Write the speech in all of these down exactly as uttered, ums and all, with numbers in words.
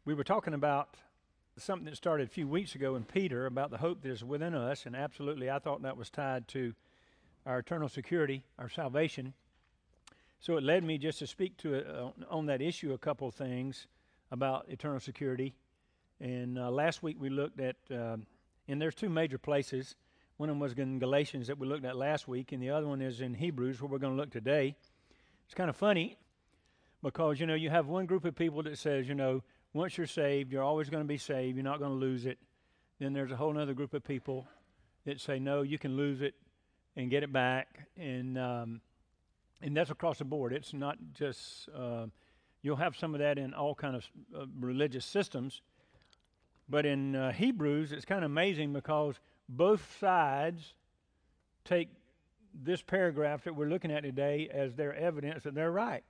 We were talking about something that started a few weeks ago in Peter about the hope that is within us, and absolutely I thought that was tied to our eternal security, our salvation. So it led me just to speak to uh, on that issue a couple of things about eternal security. And uh, last week we looked at, uh, and there's two major places. One of them was in Galatians that we looked at last week, and the other one is in Hebrews where we're going to look today. It's kind of funny because, you know, you have one group of people that says, you know, once you're saved, you're always going to be saved. You're not going to lose it. Then there's a whole other group of people that say, no, you can lose it and get it back. And um, and that's across the board. It's not just, uh, you'll have some of that in all kind of uh, religious systems. But in uh, Hebrews, it's kind of amazing because both sides take this paragraph that we're looking at today as their evidence that they're right.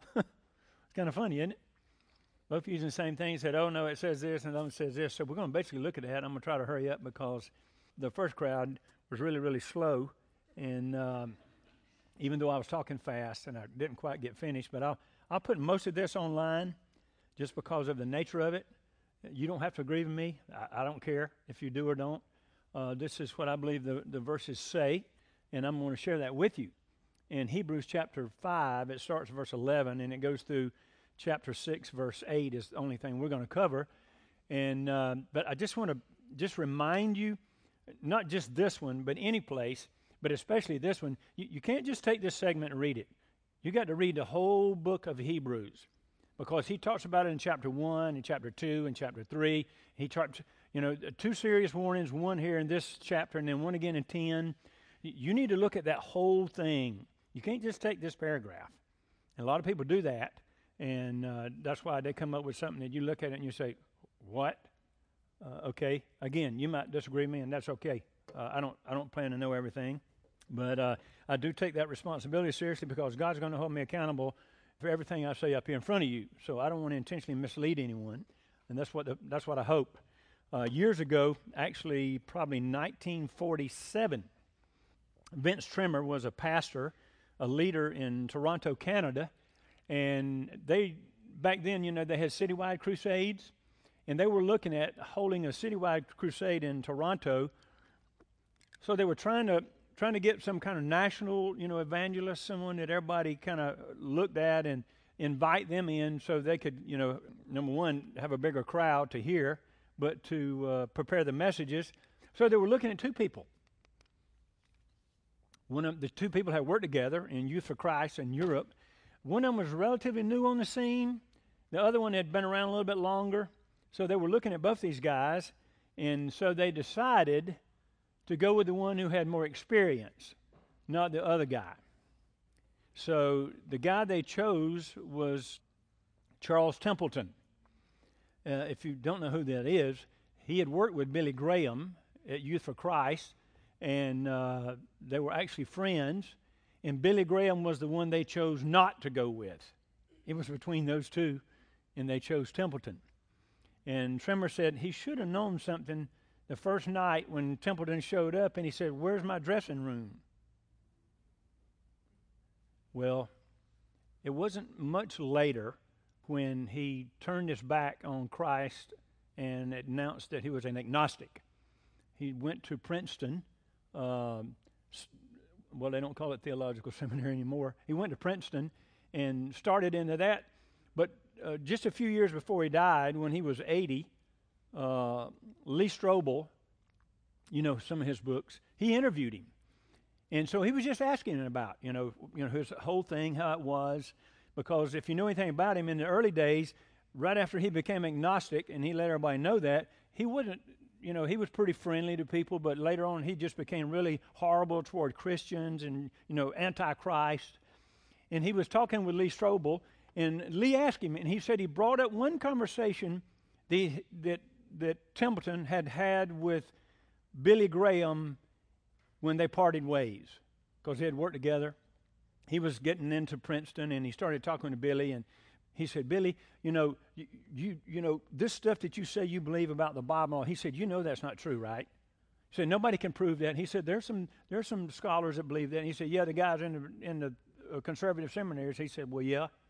It's kind of funny, isn't it? Both using the same thing, said, oh, no, it says this, and the other one says this. So we're going to basically look at that. I'm going to try to hurry up because the first crowd was really, really slow. And um, even though I was talking fast and I didn't quite get finished, but I'll, I'll put most of this online just because of the nature of it. You don't have to agree with me. I, I don't care if you do or don't. Uh, this is what I believe the, the verses say, and I'm going to share that with you. In Hebrews chapter five, it starts verse eleven, and it goes through chapter six, verse eight is the only thing we're going to cover. And uh, but I just want to just remind you, not just this one, but any place, but especially this one, you, you can't just take this segment and read it. You got to read the whole book of Hebrews because he talks about it in chapter one, and chapter two, and chapter three. He talks, you know, two serious warnings, one here in this chapter, and then one again in ten. You need to look at that whole thing. You can't just take this paragraph. And a lot of people do that. And uh, that's why they come up with something that you look at it and you say, what? Uh, okay. Again, you might disagree with me, and that's okay. Uh, I don't I don't plan to know everything. But uh, I do take that responsibility seriously because God's going to hold me accountable for everything I say up here in front of you. So I don't want to intentionally mislead anyone. And that's what the, that's what I hope. Uh, years ago, actually probably nineteen forty-seven, Vince Trimmer was a pastor, a leader in Toronto, Canada. And they, back then, you know, they had citywide crusades, and they were looking at holding a citywide crusade in Toronto. So they were trying to trying to get some kind of national, you know, evangelist, someone that everybody kind of looked at and invite them in so they could, you know, number one, have a bigger crowd to hear, but to uh, prepare the messages. So they were looking at two people. One of the two people had worked together in Youth for Christ in Europe. One of them was relatively new on the scene. The other one had been around a little bit longer. So they were looking at both these guys, and so they decided to go with the one who had more experience, not the other guy. So the guy they chose was Charles Templeton. Uh, if you don't know who that is, he had worked with Billy Graham at Youth for Christ, and uh, they were actually friends. And Billy Graham was the one they chose not to go with. It was between those two, and they chose Templeton. And Trimmer said he should have known something the first night when Templeton showed up, and he said, where's my dressing room? Well, it wasn't much later when he turned his back on Christ and announced that he was an agnostic. He went to Princeton. Um, well, they don't call it theological seminary anymore. He went to Princeton and started into that. But uh, just a few years before he died, when he was eighty, uh, Lee Strobel, you know some of his books, he interviewed him. And so he was just asking him about, you know, you know his whole thing, how it was. Because if you know anything about him, in the early days, right after he became agnostic, and he let everybody know that, he wasn't, you know, he was pretty friendly to people, but later on he just became really horrible toward Christians and, you know, anti-Christ. And he was talking with Lee Strobel, and Lee asked him, and he said he brought up one conversation the, that, that Templeton had had with Billy Graham when they parted ways, because they had worked together. He was getting into Princeton, and he started talking to Billy, and he said, Billy, you know, you, you you know, this stuff that you say you believe about the Bible, he said, you know that's not true, right? He said, nobody can prove that. He said, there's some there's some scholars that believe that. And he said, yeah, the guys in the, in the uh, conservative seminaries. He said, well, yeah.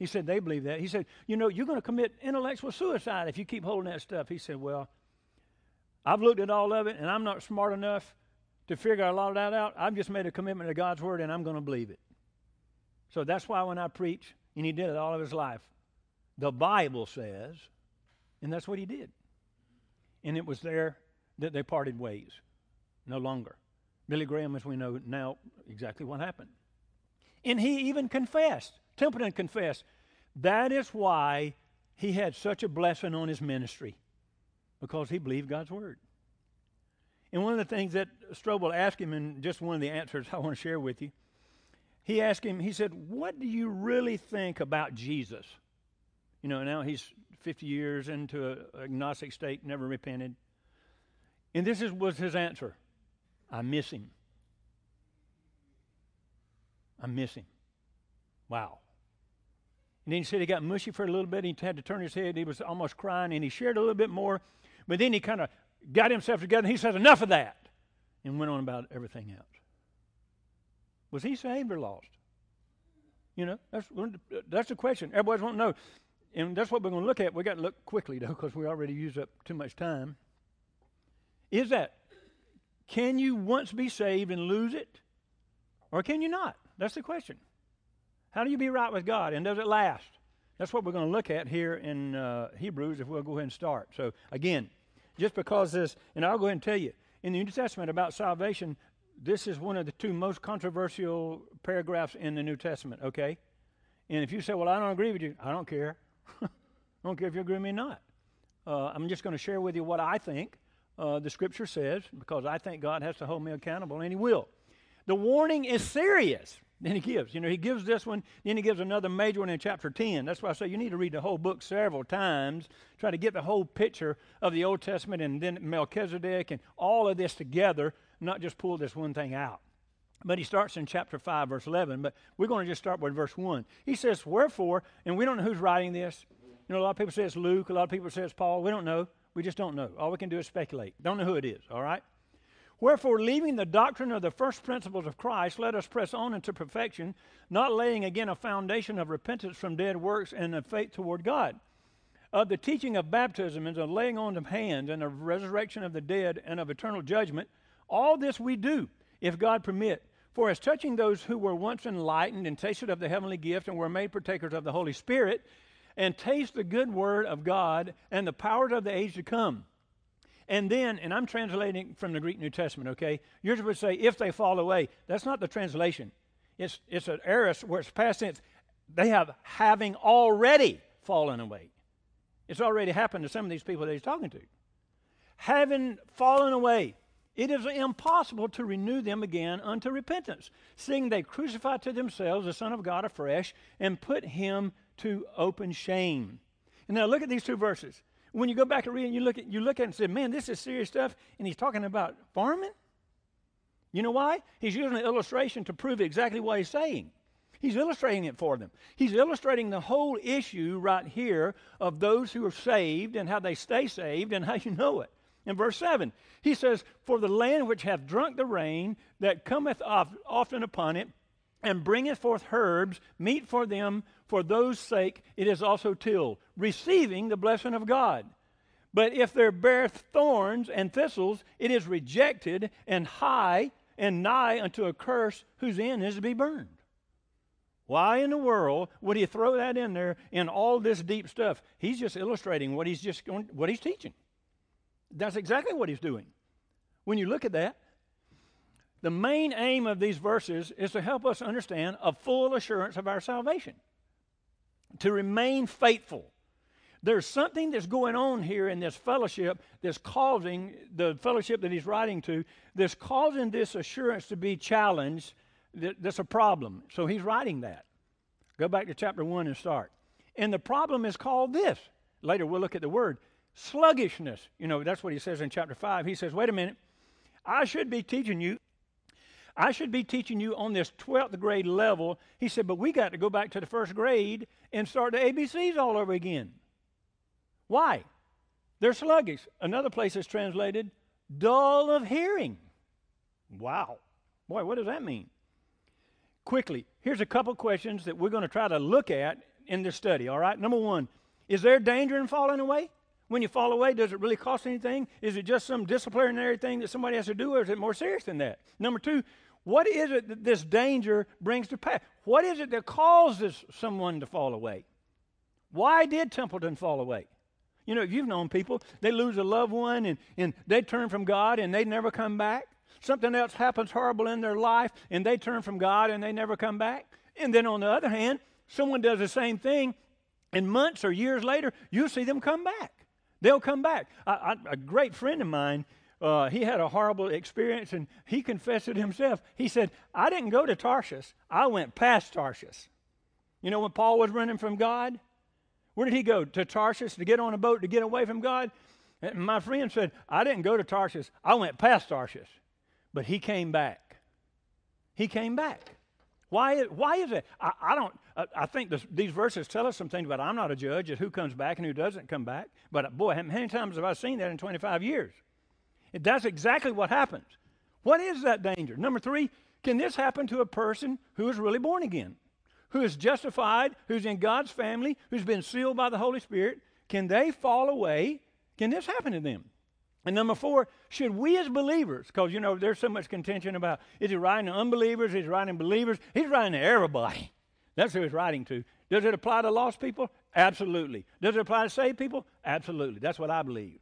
He said, they believe that. He said, you know, you're going to commit intellectual suicide if you keep holding that stuff. He said, well, I've looked at all of it, and I'm not smart enough to figure a lot of that out. I've just made a commitment to God's word, and I'm going to believe it. So that's why when I preach, and he did it all of his life, the Bible says, and that's what he did. And it was there that they parted ways. No longer. Billy Graham, as we know now, exactly what happened. And he even confessed, Templeton confessed, that is why he had such a blessing on his ministry, because he believed God's word. And one of the things that Strobel asked him, and just one of the answers I want to share with you, he asked him, he said, what do you really think about Jesus? You know, now he's fifty years into an agnostic state, never repented. And this is, was his answer. I miss him. I miss him. Wow. And then he said he got mushy for a little bit. He had to turn his head. He was almost crying, and he shared a little bit more. But then he kind of got himself together, and he said, enough of that, and went on about everything else. Was he saved or lost? You know, that's, that's the question. Everybody's wanting to know. And that's what we're going to look at. We've got to look quickly, though, because we already used up too much time. Is that, can you once be saved and lose it? Or can you not? That's the question. How do you be right with God, and does it last? That's what we're going to look at here in uh, Hebrews, if we'll go ahead and start. So, again, just because this, and I'll go ahead and tell you, in the New Testament about salvation, this is one of the two most controversial paragraphs in the New Testament, okay? And if you say, well, I don't agree with you, I don't care. I don't care if you agree with me or not. Uh, I'm just going to share with you what I think uh, the Scripture says, because I think God has to hold me accountable, and he will. The warning is serious. Then he gives. You know, he gives this one, then he gives another major one in chapter ten. That's why I say you need to read the whole book several times, try to get the whole picture of the Old Testament and then Melchizedek and all of this together, not just pull this one thing out. But he starts in chapter five, verse eleven, but we're going to just start with verse one. He says, wherefore, and we don't know who's writing this. You know, a lot of people say it's Luke, a lot of people say it's Paul. We don't know. We just don't know. All we can do is speculate. Don't know who it is, all right? Wherefore, leaving the doctrine of the first principles of Christ, let us press on into perfection, not laying again a foundation of repentance from dead works and of faith toward God, of the teaching of baptism and of laying on of hands and of resurrection of the dead and of eternal judgment. All this we do, if God permit. For as touching those who were once enlightened and tasted of the heavenly gift and were made partakers of the Holy Spirit, and taste the good word of God and the powers of the age to come. And then, and I'm translating from the Greek New Testament, okay? Yours would say, if they fall away. That's not the translation. It's it's an aorist where it's past tense. They have having already fallen away. It's already happened to some of these people that he's talking to. Having fallen away, it is impossible to renew them again unto repentance, seeing they crucify to themselves the Son of God afresh and put him to open shame. And now look at these two verses. When you go back and read it, you look at you look at it and say, man, this is serious stuff, and he's talking about farming? You know why? He's using an illustration to prove exactly what he's saying. He's illustrating it for them. He's illustrating the whole issue right here of those who are saved and how they stay saved and how you know it. In verse seven, he says, for the land which hath drunk the rain that cometh often upon it, and bringeth forth herbs, meat for them, for those sake it is also tilled, receiving the blessing of God. But if there beareth thorns and thistles, it is rejected, and high and nigh unto a curse, whose end is to be burned. Why in the world would he throw that in there in all this deep stuff? He's just illustrating what he's just going, what he's teaching. That's exactly what he's doing. When you look at that, the main aim of these verses is to help us understand a full assurance of our salvation, to remain faithful. There's something that's going on here in this fellowship that's causing, the fellowship that he's writing to, that's causing this assurance to be challenged. That's a problem. So he's writing that. Go back to chapter one and start. And the problem is called this. Later we'll look at the word sluggishness. You know, that's what he says in chapter five. He says, wait a minute, I should be teaching you I should be teaching you on this twelfth grade level. He said, but we got to go back to the first grade and start the A B Cs all over again. Why? They're sluggish. Another place is translated, dull of hearing. Wow. Boy, what does that mean? Quickly, here's a couple questions that we're going to try to look at in this study, all right? Number one, is there danger in falling away? When you fall away, does it really cost anything? Is it just some disciplinary thing that somebody has to do, or is it more serious than that? Number two, what is it that this danger brings to pass? What is it that causes someone to fall away? Why did Templeton fall away? You know, you've known people, they lose a loved one and, and they turn from God and they never come back. Something else happens horrible in their life and they turn from God and they never come back. And then on the other hand, someone does the same thing and months or years later, you see them come back. They'll come back. I, I, a great friend of mine, uh, he had a horrible experience, and he confessed it himself. He said, I didn't go to Tarshish. I went past Tarshish. You know, when Paul was running from God, where did he go? To Tarshish to get on a boat to get away from God? And my friend said, I didn't go to Tarshish. I went past Tarshish. But he came back. He came back. Why, why is it? I, I don't, I, I think this, these verses tell us some things about I'm not a judge of who comes back and who doesn't come back. But boy, how many times have I seen that in twenty-five years? It, that's exactly what happens. What is that danger? Number three, can this happen to a person who is really born again, who is justified, who's in God's family, who's been sealed by the Holy Spirit? Can they fall away? Can this happen to them? And number four, should we as believers, because, you know, there's so much contention about, is he writing to unbelievers, is he writing to believers? He's writing to everybody. That's who he's writing to. Does it apply to lost people? Absolutely. Does it apply to saved people? Absolutely. That's what I believe.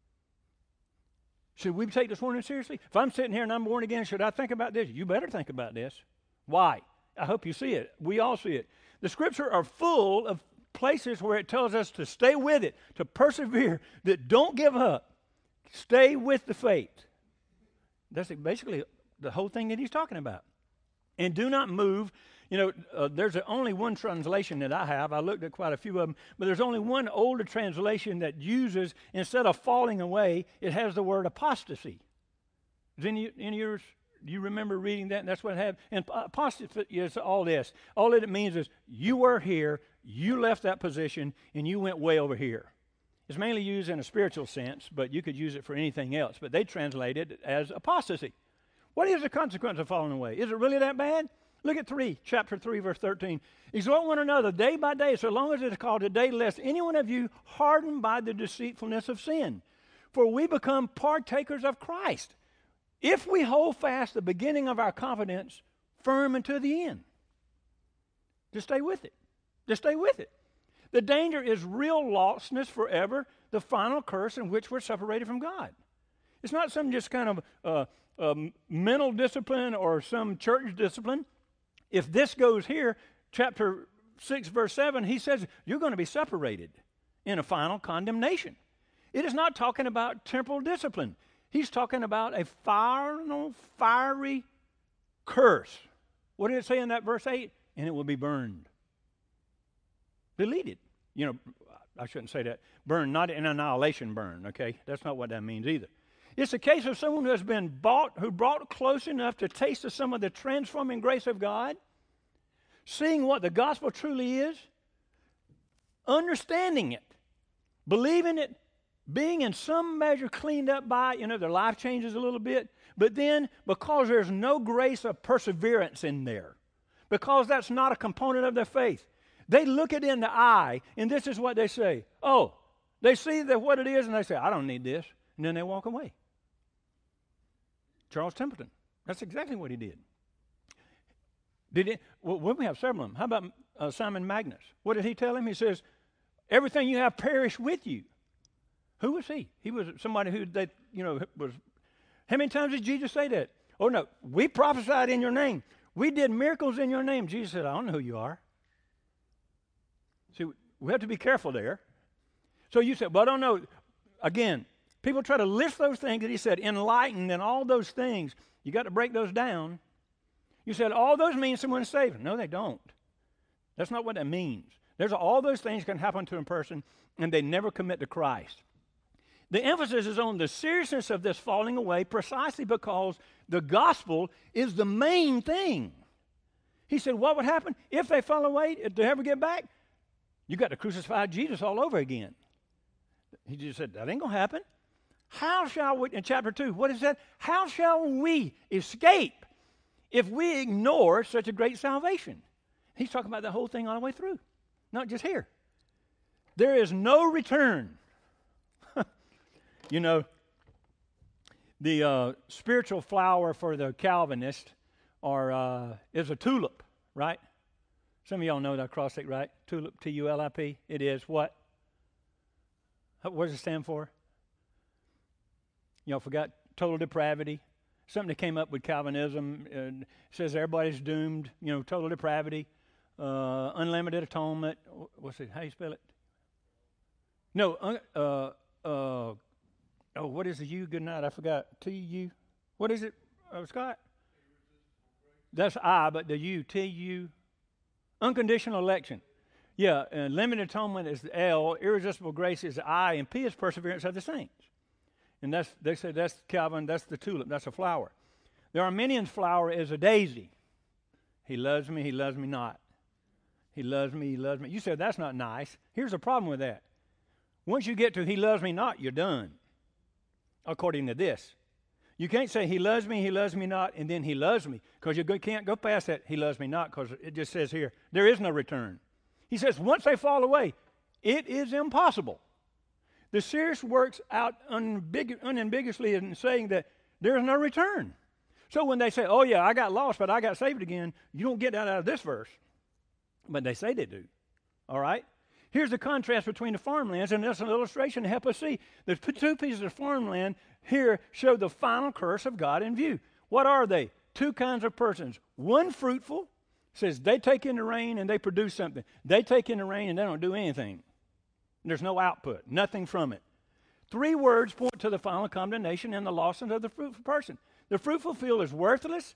Should we take this warning seriously? If I'm sitting here and I'm born again, should I think about this? You better think about this. Why? I hope you see it. We all see it. The Scriptures are full of places where it tells us to stay with it, to persevere, that don't give up. Stay with the faith. That's basically the whole thing that he's talking about. And do not move. You know, uh, there's only one translation that I have. I looked at quite a few of them, but there's only one older translation that uses, instead of falling away, it has the word apostasy. Is any, any of yours, do you remember reading that? And that's what it had. And apostasy is all this. All that it means is you were here, you left that position, and you went way over here. It's mainly used in a spiritual sense, but you could use it for anything else. But they translate it as apostasy. What is the consequence of falling away? Is it really that bad? Look at three, chapter three, verse thirteen. Exhort one another day by day, so long as it is called today, lest any one of you harden by the deceitfulness of sin. For we become partakers of Christ, if we hold fast the beginning of our confidence firm unto the end. Just stay with it. Just stay with it. The danger is real lostness forever, the final curse in which we're separated from God. It's not some just kind of uh, um, mental discipline or some church discipline. If this goes here, chapter six, verse seven, he says you're going to be separated in a final condemnation. It is not talking about temporal discipline. He's talking about a final, fiery curse. What did it say in that verse eight? And it will be burned. Deleted. You know, I shouldn't say that. Burn, not an annihilation burn, okay? That's not what that means either. It's a case of someone who has been bought, who brought close enough to taste of some of the transforming grace of God, seeing what the gospel truly is, understanding it, believing it, being in some measure cleaned up by it. You know, their life changes a little bit, but then because there's no grace of perseverance in there, because that's not a component of their faith, they look it in the eye, and this is what they say. Oh, they see that what it is, and they say, I don't need this. And then they walk away. Charles Templeton. That's exactly what he did. Did it? Well, we have several of them. How about uh, Simon Magnus? What did he tell him? He says, everything you have perished with you. Who was he? He was somebody who, they, you know, was, how many times did Jesus say that? Oh, no, we prophesied in your name. We did miracles in your name. Jesus said, I don't know who you are. See, we have to be careful there. So you said, well, I don't know. Again, people try to list those things that he said, enlightened and all those things. You got to break those down. You said, all those mean someone's saved. No, they don't. That's not what that means. There's all those things can happen to a person, and they never commit to Christ. The emphasis is on the seriousness of this falling away precisely because the gospel is the main thing. He said, what would happen if they fall away, if they ever get back? You got to crucify Jesus all over again. He just said, that ain't going to happen. How shall we, in chapter two, what is that? How shall we escape if we ignore such a great salvation? He's talking about the whole thing all the way through. Not just here. There is no return. You know, the uh, spiritual flower for the Calvinist are, uh, is a tulip, right? Some of y'all know that acrostic, right? Tulip, T U L I P. It is what? What does it stand for? Y'all forgot total depravity. Something that came up with Calvinism. Uh, says everybody's doomed. You know, total depravity, uh, unlimited atonement. What's it? How do you spell it? No. Uh, uh, uh, oh, what is the U? Good night. I forgot. T U. What is it, uh, Scott? That's I, but the U. T U. Unconditional election. Yeah. Uh, limited atonement is the L. Irresistible grace is the I, and P is perseverance of the saints. And that's, they say that's Calvin, that's the tulip, that's a flower. The Arminian's flower is a daisy. He loves me, he loves me not. He loves me, he loves me. You said that's not nice. Here's the problem with that. Once you get to he loves me not, you're done, according to this. You can't say he loves me, he loves me not, and then he loves me, because you can't go past that he loves me not, because it just says here, there is no return. He says once they fall away, it is impossible. The serious works out unambig- unambiguously in saying that there is no return. So when they say, oh yeah, I got lost, but I got saved again, you don't get that out of this verse. But they say they do. All right? Here's the contrast between the farmlands, and that's an illustration to help us see. The two pieces of farmland here show the final curse of God in view. What are they? Two kinds of persons. One fruitful, says they take in the rain and they produce something. They take in the rain and they don't do anything. There's no output, nothing from it. Three words point to the final condemnation and the loss of the fruitful person. The fruitful field is worthless,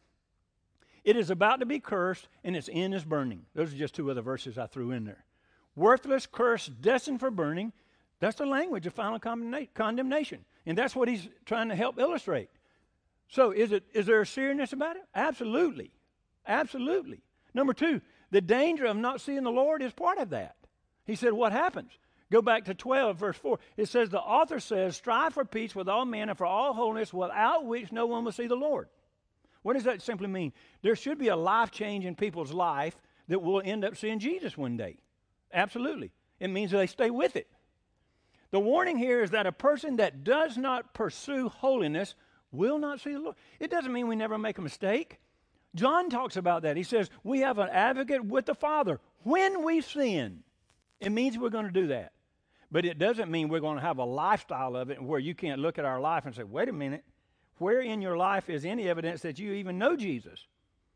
it is about to be cursed, and its end is burning. Those are just two other verses I threw in there. Worthless, cursed, destined for burning. That's the language of final condemna- condemnation. And that's what he's trying to help illustrate. So is it is there a seriousness about it? Absolutely. Absolutely. Number two, the danger of not seeing the Lord is part of that. He said, what happens? Go back to twelve, verse four. It says, the author says, strive for peace with all men and for all holiness, without which no one will see the Lord. What does that simply mean? There should be a life change in people's life that will end up seeing Jesus one day. Absolutely. It means they stay with it. The warning here is that a person that does not pursue holiness will not see the Lord. It doesn't mean we never make a mistake. John talks about that. He says, we have an advocate with the Father when we sin. It means we're going to do that. But it doesn't mean we're going to have a lifestyle of it where you can't look at our life and say, wait a minute, where in your life is any evidence that you even know Jesus?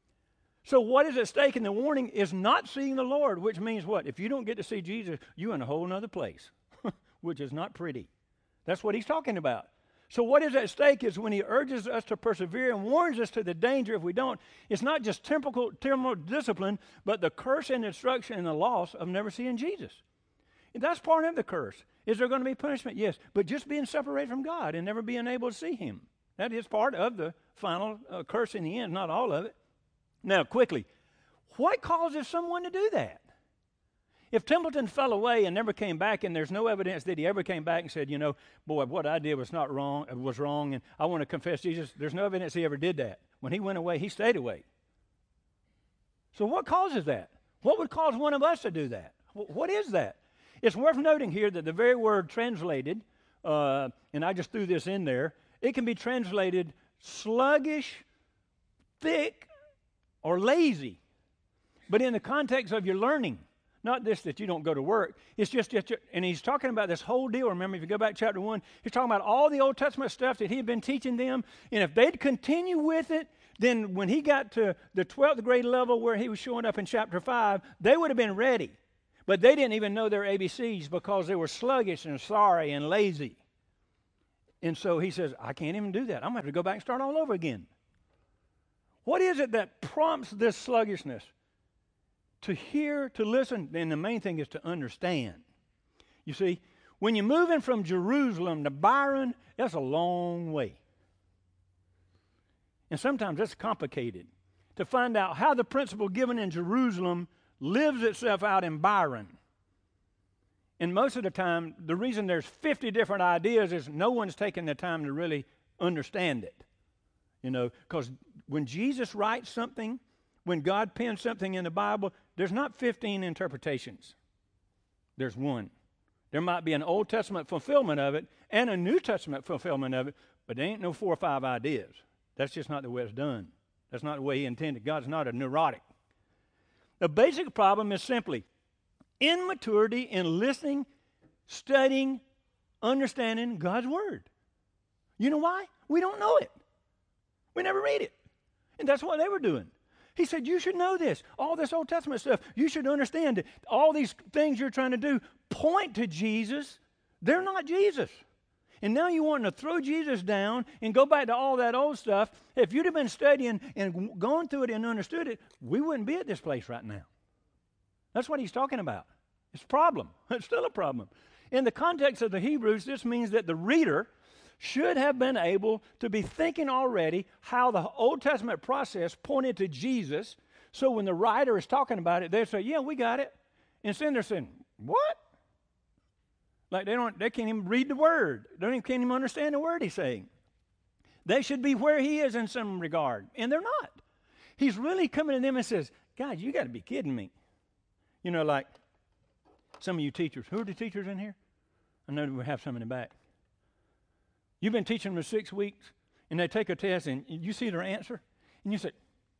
So what is at stake in the warning is not seeing the Lord, which means what? If you don't get to see Jesus, you're in a whole other place, which is not pretty. That's what he's talking about. So what is at stake is when he urges us to persevere and warns us to the danger if we don't, it's not just temporal, temporal discipline, but the curse and destruction and the loss of never seeing Jesus. And that's part of the curse. Is there going to be punishment? Yes. But just being separated from God and never being able to see him. That is part of the final uh, curse in the end, not all of it. Now, quickly, what causes someone to do that? If Templeton fell away and never came back, and there's no evidence that he ever came back and said, you know, boy, what I did was not wrong, was wrong, and I want to confess Jesus, there's no evidence he ever did that. When he went away, he stayed away. So what causes that? What would cause one of us to do that? What is that? It's worth noting here that the very word translated, uh, and I just threw this in there, it can be translated sluggish, thick, or lazy. But in the context of your learning, not this that you don't go to work. It's just, just, and he's talking about this whole deal. Remember, if you go back to chapter one, he's talking about all the Old Testament stuff that he had been teaching them. And if they'd continue with it, then when he got to the twelfth grade level where he was showing up in chapter five, they would have been ready. But they didn't even know their A B Cs because they were sluggish and sorry and lazy. And so he says, I can't even do that. I'm going to have to go back and start all over again. What is it that prompts this sluggishness? To hear, to listen, and the main thing is to understand. You see, when you're moving from Jerusalem to Byron, that's a long way. And sometimes that's complicated. To find out how the principle given in Jerusalem lives itself out in Byron. And most of the time, the reason there's fifty different ideas is no one's taking the time to really understand it. You know, because when Jesus writes something, when God pens something in the Bible, there's not fifteen interpretations. There's one. There might be an Old Testament fulfillment of it and a New Testament fulfillment of it, but there ain't no four or five ideas. That's just not the way it's done. That's not the way he intended. God's not a neurotic. The basic problem is simply immaturity in listening, studying, understanding God's Word. You know why? We don't know it. We never read it. And that's what they were doing. He said, you should know this. All this Old Testament stuff, you should understand it. All these things you're trying to do point to Jesus. They're not Jesus. And now you want to throw Jesus down and go back to all that old stuff. If you'd have been studying and gone through it and understood it, we wouldn't be at this place right now. That's what he's talking about. It's a problem. It's still a problem. In the context of the Hebrews, this means that the reader should have been able to be thinking already how the Old Testament process pointed to Jesus. So when the writer is talking about it, they say, yeah, we got it. Instead they're saying, what? Like they don't, they can't even read the word. They don't even, can't even understand the word he's saying. They should be where he is in some regard, and they're not. He's really coming to them and says, God, you got to be kidding me. You know, like some of you teachers. Who are the teachers in here? I know we have some in the back. You've been teaching them for six weeks, and they take a test, and you see their answer, and you say,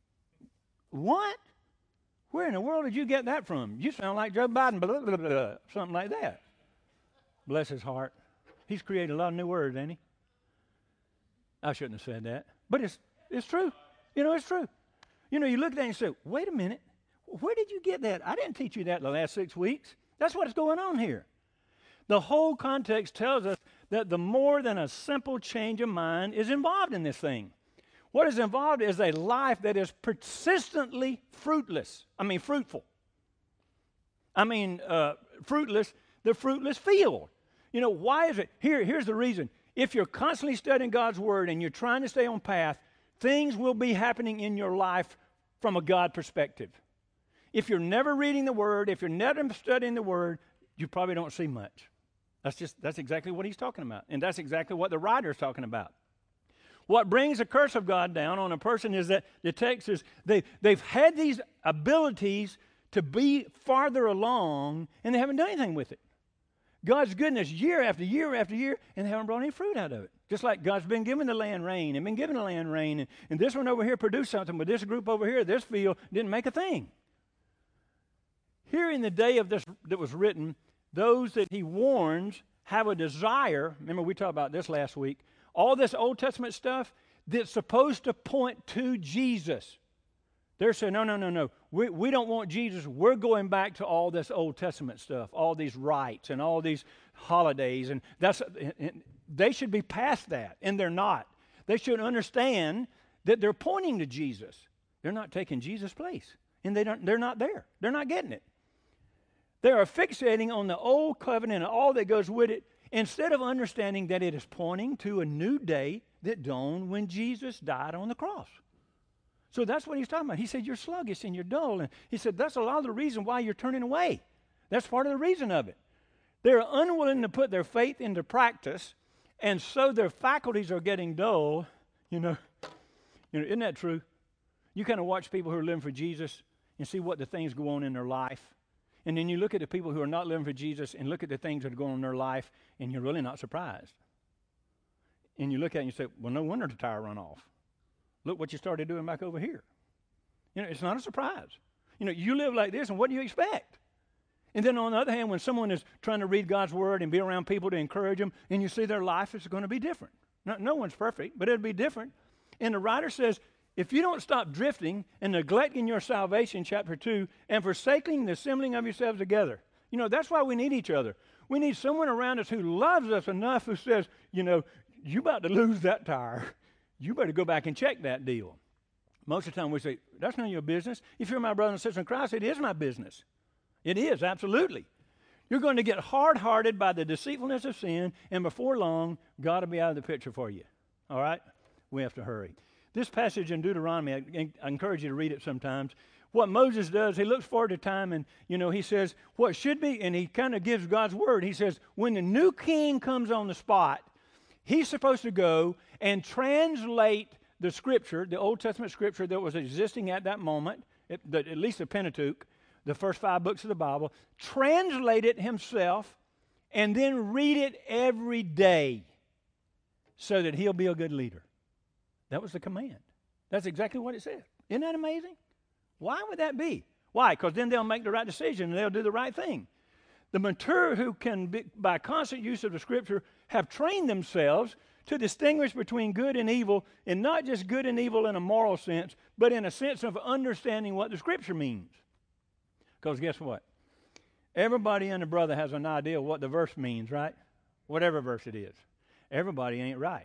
what? Where in the world did you get that from? You sound like Joe Biden, blah, blah, blah, blah, something like that. Bless his heart. He's created a lot of new words, ain't he? I shouldn't have said that, but it's it's true. You know, it's true. You know, you look at that and you say, wait a minute, where did you get that? I didn't teach you that the last six weeks. That's what's going on here. The whole context tells us that the more than a simple change of mind is involved in this thing. What is involved is a life that is persistently fruitless. I mean, fruitful. I mean, uh, fruitless, the fruitless field. You know, why is it? Here, here's the reason. If you're constantly studying God's Word and you're trying to stay on path, things will be happening in your life from a God perspective. If you're never reading the Word, if you're never studying the Word, you probably don't see much. That's just, that's exactly what he's talking about. And that's exactly what the writer's talking about. What brings the curse of God down on a person is that the text is they, they've had these abilities to be farther along, and they haven't done anything with it. God's goodness year after year after year, and they haven't brought any fruit out of it. Just like God's been giving the land rain, and been giving the land rain, and, and this one over here produced something, but this group over here, this field, didn't make a thing. Here in the day of this that was written, those that he warns have a desire. Remember, we talked about this last week. All this Old Testament stuff that's supposed to point to Jesus. They're saying, no, no, no, no. We, we don't want Jesus. We're going back to all this Old Testament stuff, all these rites and all these holidays. And that's and they should be past that, and they're not. They should understand that they're pointing to Jesus. They're not taking Jesus' place, and they don't, they're not there. They're not getting it. They are fixating on the old covenant and all that goes with it, instead of understanding that it is pointing to a new day that dawned when Jesus died on the cross. So that's what he's talking about. He said, you're sluggish and you're dull. And he said, that's a lot of the reason why you're turning away. That's part of the reason of it. They're unwilling to put their faith into practice, and so their faculties are getting dull. You know, you know, isn't that true? You kind of watch people who are living for Jesus and see what the things go on in their life. And then you look at the people who are not living for Jesus and look at the things that are going on in their life, and you're really not surprised. And you look at it and you say, well, no wonder the tire run off. Look what you started doing back over here. You know, it's not a surprise. You know, you live like this, and what do you expect? And then on the other hand, when someone is trying to read God's Word and be around people to encourage them, and you see their life is going to be different. No, no one's perfect, but it'll be different. And the writer says, if you don't stop drifting and neglecting your salvation, chapter two, and forsaking the assembling of yourselves together, you know, that's why we need each other. We need someone around us who loves us enough who says, you know, you about to lose that tire. You better go back and check that deal. Most of the time we say, that's none of your business. If you're my brother and sister in Christ, it is my business. It is, absolutely. You're going to get hard-hearted by the deceitfulness of sin, and before long, God will be out of the picture for you. All right? We have to hurry. This passage in Deuteronomy, I, I encourage you to read it sometimes. What Moses does, he looks forward to time, and, you know, he says, what should be, and he kind of gives God's word. He says, when the new king comes on the spot, he's supposed to go and translate the Scripture, the Old Testament Scripture that was existing at that moment, at, the, at least the Pentateuch, the first five books of the Bible, translate it himself, and then read it every day so that he'll be a good leader. That was the command. That's exactly what it says. Isn't that amazing? Why would that be? Why? Because then they'll make the right decision and they'll do the right thing. The mature who can, be, by constant use of the Scripture, have trained themselves to distinguish between good and evil, and not just good and evil in a moral sense, but in a sense of understanding what the Scripture means. Because guess what? Everybody and a brother has an idea of what the verse means, right? Whatever verse it is. Everybody ain't right.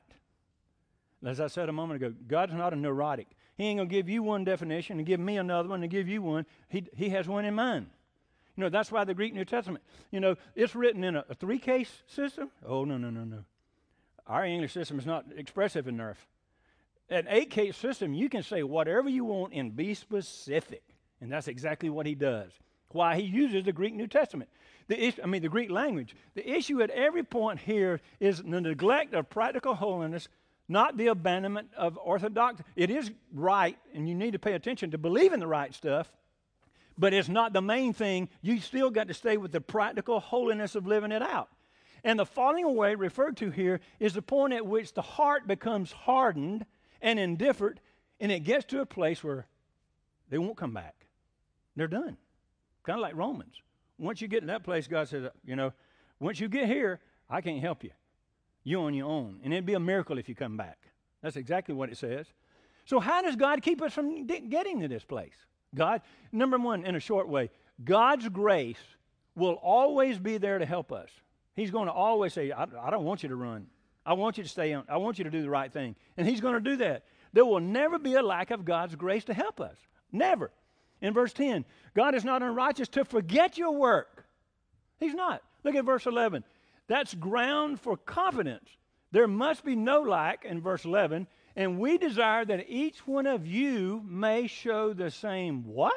As I said a moment ago, God's not a neurotic. He ain't going to give you one definition and give me another one and give you one. He, he has one in mind. You know, that's why the Greek New Testament, you know, it's written in a, a three-case system. Oh, no, no, no, no. Our English system is not expressive enough. An eight-case system, you can say whatever you want and be specific. And that's exactly what he does. Why he uses the Greek New Testament. The issue, I mean, the Greek language. The issue at every point here is the neglect of practical holiness, not the abandonment of orthodox. It is right, and you need to pay attention to believe in the right stuff, but it's not the main thing. You still got to stay with the practical holiness of living it out. And the falling away referred to here is the point at which the heart becomes hardened and indifferent, and it gets to a place where they won't come back. They're done. Kind of like Romans. Once you get to that place, God says, you know, once you get here, I can't help you. You're on your own. And it'd be a miracle if you come back. That's exactly what it says. So how does God keep us from getting to this place? God, number one, in a short way, God's grace will always be there to help us. He's going to always say, I, I don't want you to run. I want you to stay on. I want you to do the right thing. And he's going to do that. There will never be a lack of God's grace to help us. Never. In verse ten, God is not unrighteous to forget your work. He's not. Look at verse eleven. That's ground for confidence. There must be no lack in verse eleven, and we desire that each one of you may show the same what?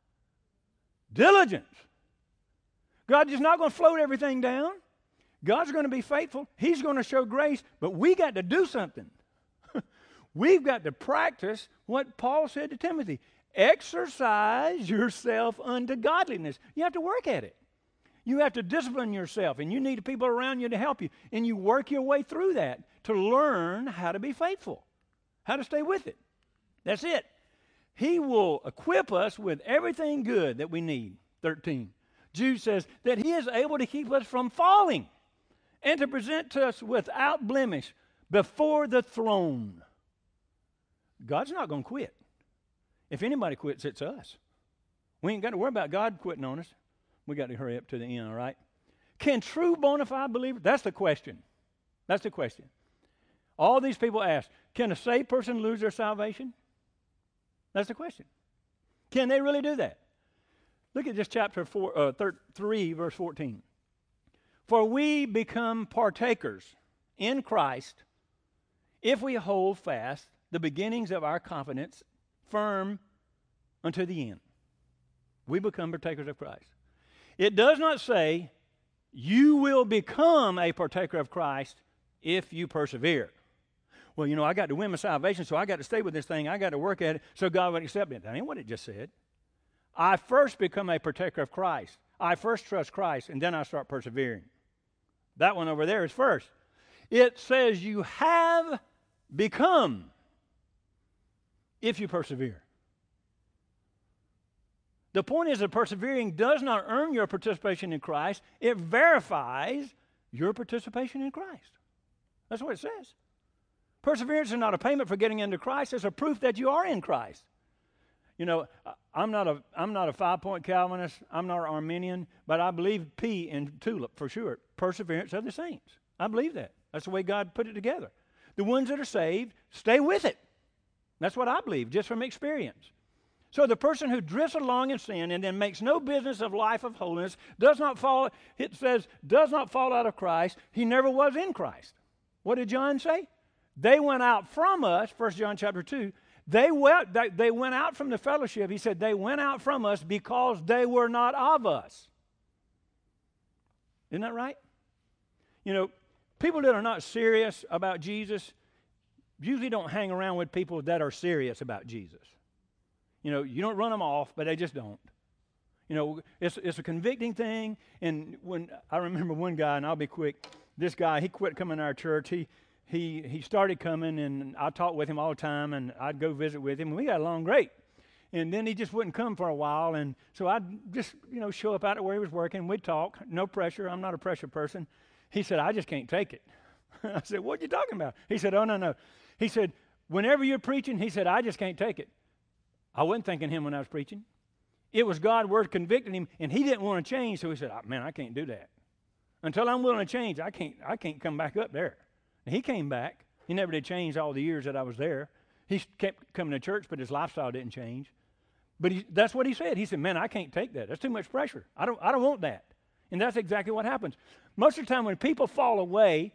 Diligence. God is not going to float everything down. God's going to be faithful. He's going to show grace, but we got to do something. We've got to practice what Paul said to Timothy. Exercise yourself unto godliness. You have to work at it. You have to discipline yourself, and you need people around you to help you. And you work your way through that to learn how to be faithful, how to stay with it. That's it. He will equip us with everything good that we need. thirteen. Jude says that he is able to keep us from falling and to present to us without blemish before the throne. God's not going to quit. If anybody quits, it's us. We ain't got to worry about God quitting on us. We got to hurry up to the end, all right? Can true bona fide believers, that's the question. That's the question. All these people ask, can a saved person lose their salvation? That's the question. Can they really do that? Look at this chapter four, uh, thir- three, verse fourteen. For we become partakers in Christ if we hold fast the beginnings of our confidence firm unto the end. We become partakers of Christ. It does not say you will become a partaker of Christ if you persevere. Well, you know, I got to win my salvation, so I got to stay with this thing. I got to work at it so God would accept it. That ain't what it just said. I first become a partaker of Christ. I first trust Christ, and then I start persevering. That one over there is first. It says you have become if you persevere. The point is that persevering does not earn your participation in Christ. It verifies your participation in Christ. That's what it says. Perseverance is not a payment for getting into Christ. It's a proof that you are in Christ. You know, I'm not a I'm not a five-point Calvinist. I'm not an Arminian, but I believe P in TULIP for sure. Perseverance of the saints. I believe that. That's the way God put it together. The ones that are saved, stay with it. That's what I believe, just from experience. So the person who drifts along in sin and then makes no business of life of holiness, does not fall, it says, does not fall out of Christ, he never was in Christ. What did John say? They went out from us, First John chapter two, they went, they, they went out from the fellowship. He said they went out from us because they were not of us. Isn't that right? You know, people that are not serious about Jesus usually don't hang around with people that are serious about Jesus. You know, you don't run them off, but they just don't. You know, it's it's a convicting thing. And when I remember one guy, and I'll be quick, this guy, he quit coming to our church. He he he started coming, and I talked with him all the time, and I'd go visit with him, and we got along great. And then he just wouldn't come for a while, and so I'd just, you know, show up out at where he was working. We'd talk, no pressure. I'm not a pressure person. He said, I just can't take it. I said, what are you talking about? He said, oh, no, no. He said, whenever you're preaching, he said, I just can't take it. I wasn't thinking him when I was preaching. It was God's word convicting him, and he didn't want to change, so he said, oh, man, I can't do that. Until I'm willing to change, I can't I can't come back up there. And he came back. He never did change all the years that I was there. He kept coming to church, but his lifestyle didn't change. But he, that's what he said. He said, man, I can't take that. That's too much pressure. I don't I don't want that. And that's exactly what happens. Most of the time when people fall away,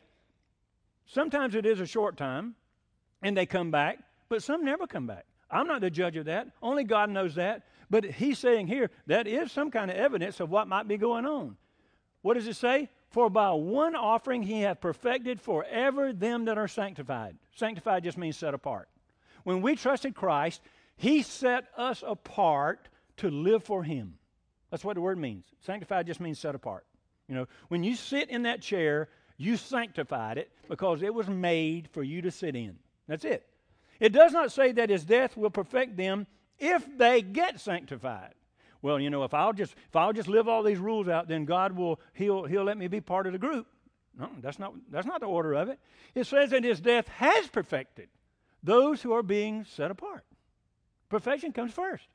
sometimes it is a short time, and they come back, but some never come back. I'm not the judge of that. Only God knows that. But he's saying here, that is some kind of evidence of what might be going on. What does it say? For by one offering he hath perfected forever them that are sanctified. Sanctified just means set apart. When we trusted Christ, he set us apart to live for him. That's what the word means. Sanctified just means set apart. You know, when you sit in that chair, you sanctified it because it was made for you to sit in. That's it. It does not say that his death will perfect them if they get sanctified. Well, you know, if I'll just if I'll just live all these rules out, then God will he'll he'll let me be part of the group. No, that's not that's not the order of it. It says that his death has perfected those who are being set apart. Perfection comes first.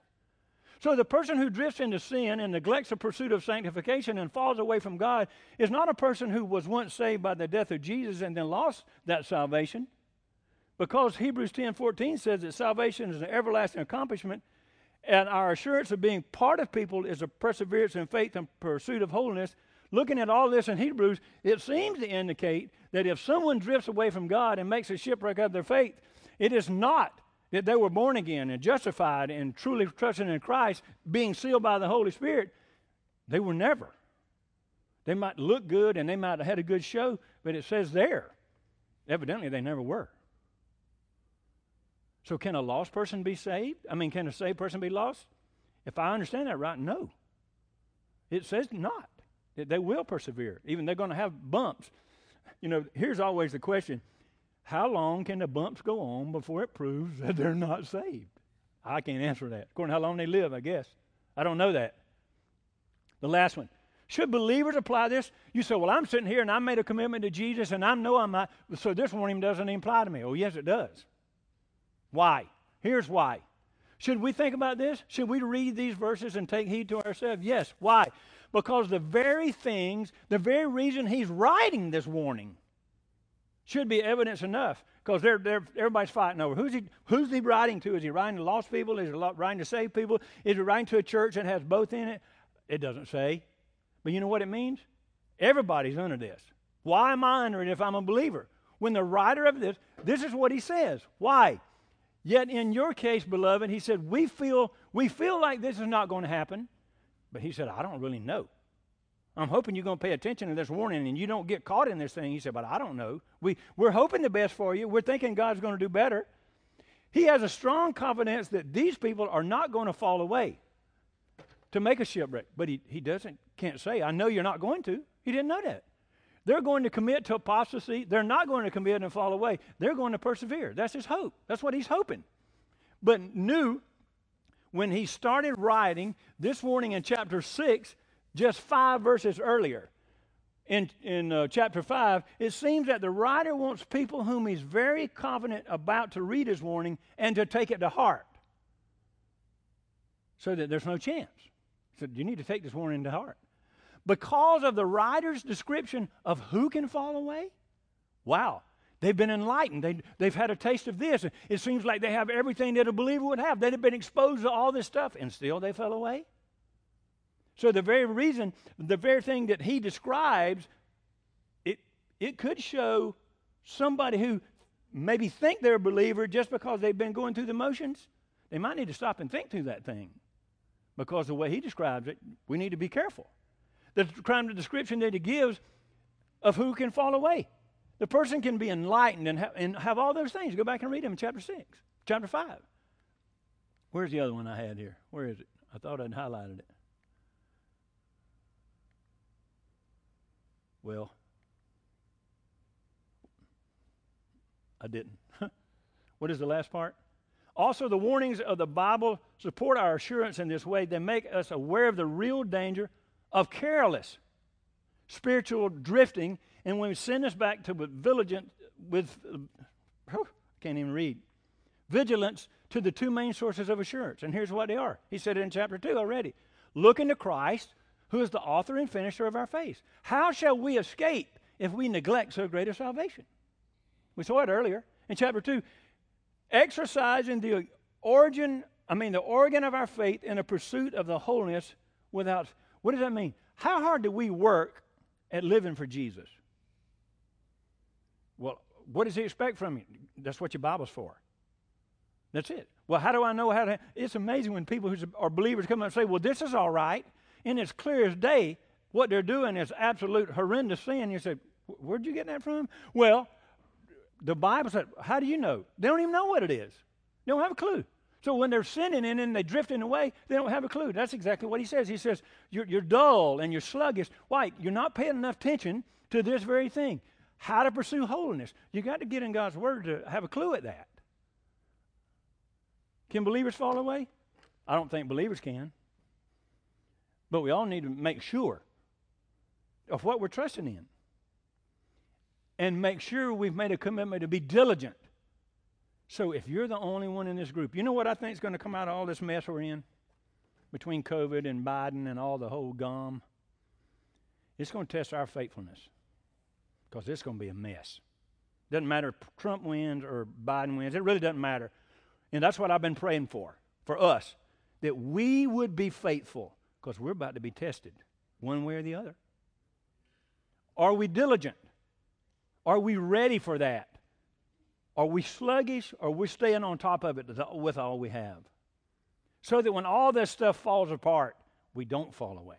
So the person who drifts into sin and neglects the pursuit of sanctification and falls away from God is not a person who was once saved by the death of Jesus and then lost that salvation. Because Hebrews ten fourteen says that salvation is an everlasting accomplishment, and our assurance of being part of people is a perseverance in faith and pursuit of holiness. Looking at all this in Hebrews, it seems to indicate that if someone drifts away from God and makes a shipwreck of their faith, it is not that they were born again and justified and truly trusting in Christ, being sealed by the Holy Spirit. They were never. They might look good and they might have had a good show, but it says there, evidently they never were. So can a lost person be saved? I mean, can a saved person be lost? If I understand that right, no. It says not. That they will persevere. Even they're going to have bumps. You know, here's always the question. How long can the bumps go on before it proves that they're not saved? I can't answer that. According to how long they live, I guess. I don't know that. The last one. Should believers apply this? You say, well, I'm sitting here and I made a commitment to Jesus and I know I'm not, so this warning doesn't even apply to me. Oh, yes, it does. Why? Here's why. Should we think about this? Should we read these verses and take heed to ourselves? Yes. Why? Because the very things, the very reason he's writing this warning should be evidence enough. Because they're, they're, everybody's fighting over. Who's he, who's he writing to? Is he writing to lost people? Is he writing to saved people? Is he writing to a church that has both in it? It doesn't say. But you know what it means? Everybody's under this. Why am I under it if I'm a believer? When the writer of this, this is what he says. Why? Yet in your case, beloved, he said, we feel we feel like this is not going to happen. But he said, I don't really know. I'm hoping you're going to pay attention to this warning and you don't get caught in this thing. He said, but I don't know. We, we're hoping the best for you. We're thinking God's going to do better. He has a strong confidence that these people are not going to fall away to make a shipwreck. But he, he doesn't, can't say, I know you're not going to. He didn't know that. They're going to commit to apostasy. They're not going to commit and fall away. They're going to persevere. That's his hope. That's what he's hoping. But knew when he started writing this warning in chapter six, just five verses earlier, in, in uh, chapter five, it seems that the writer wants people whom he's very confident about to read his warning and to take it to heart so that there's no chance. So you need to take this warning to heart. Because of the writer's description of who can fall away, wow, they've been enlightened. They, they've had a taste of this. It seems like they have everything that a believer would have. They've been exposed to all this stuff, and still they fell away. So the very reason, the very thing that he describes, it, it could show somebody who maybe think they're a believer just because they've been going through the motions. They might need to stop and think through that thing. Because the way he describes it, we need to be careful. The kind of description that he gives of who can fall away. The person can be enlightened and, ha- and have all those things. Go back and read them in chapter six, chapter five. Where's the other one I had here? Where is it? I thought I'd highlighted it. Well, I didn't. What is the last part? Also, the warnings of the Bible support our assurance in this way. They make us aware of the real danger of careless spiritual drifting, and when we send us back to with vigilant, with uh, can't even read, vigilance to the two main sources of assurance. And here's what they are. He said it in chapter two already. Look into Christ, who is the author and finisher of our faith. How shall we escape if we neglect so great a salvation? We saw it earlier in chapter two. Exercising the origin, I mean the organ of our faith in a pursuit of the holiness without, what does that mean? How hard do we work at living for Jesus? Well, what does he expect from you? That's what your Bible's for. That's it. Well, how do I know how to? It's amazing when people who are believers come up and say, well, this is all right, and it's clear as day what they're doing is absolute horrendous sin. You say, where'd you get that from? Well, the Bible said, how do you know? They don't even know what it is. They don't have a clue. So when they're sinning in and they drifting away, they don't have a clue. That's exactly what he says. He says, you're, you're dull and you're sluggish. Why? You're not paying enough attention to this very thing. How to pursue holiness. You got to get in God's Word to have a clue at that. Can believers fall away? I don't think believers can. But we all need to make sure of what we're trusting in. And make sure we've made a commitment to be diligent. So if you're the only one in this group, you know what I think is going to come out of all this mess we're in? Between COVID and Biden and all the whole gum. It's going to test our faithfulness. Because it's going to be a mess. Doesn't matter if Trump wins or Biden wins. It really doesn't matter. And that's what I've been praying for, for us. That we would be faithful. Because we're about to be tested. One way or the other. Are we diligent? Are we ready for that? Are we sluggish, or are we staying on top of it with all we have? So that when all this stuff falls apart, we don't fall away.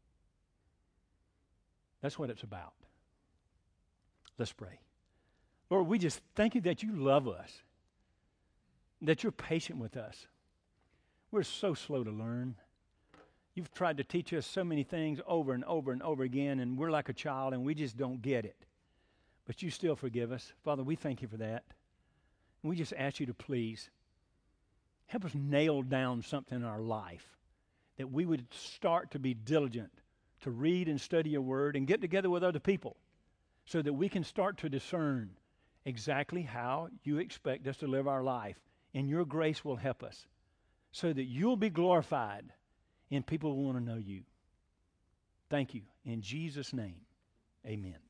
That's what it's about. Let's pray. Lord, we just thank you that you love us, that you're patient with us. We're so slow to learn. You've tried to teach us so many things over and over and over again, and we're like a child, and we just don't get it. But you still forgive us. Father, we thank you for that. And we just ask you to please help us nail down something in our life, that we would start to be diligent to read and study your word and get together with other people so that we can start to discern exactly how you expect us to live our life. And your grace will help us so that you'll be glorified and people will want to know you. Thank you. In Jesus' name, amen.